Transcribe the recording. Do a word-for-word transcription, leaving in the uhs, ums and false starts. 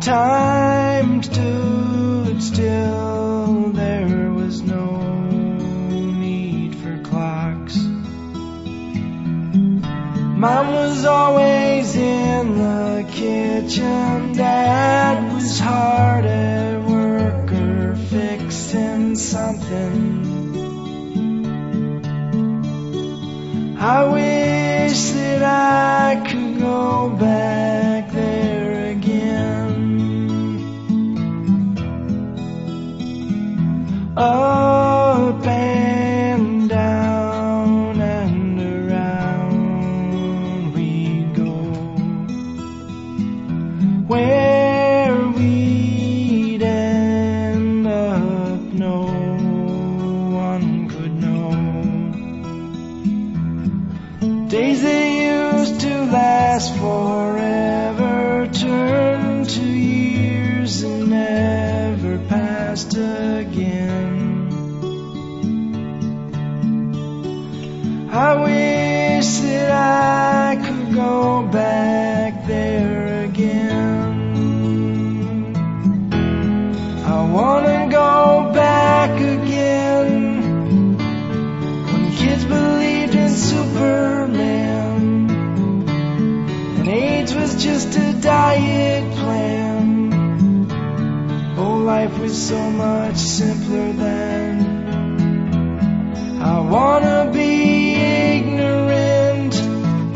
time stood still, there was no need for clocks. Mom was always in the kitchen, Dad was hard at work or fixing something. I wish that I could go back there again. Up and down and around we'd go. Where we'd end up, no one could know. Days that used to last forever turned to years and never passed again. I wish that I could go back there again. I wanna go back again when kids believed in Superman and AIDS was just a diet plan. Oh, life was so much simpler then. I wanna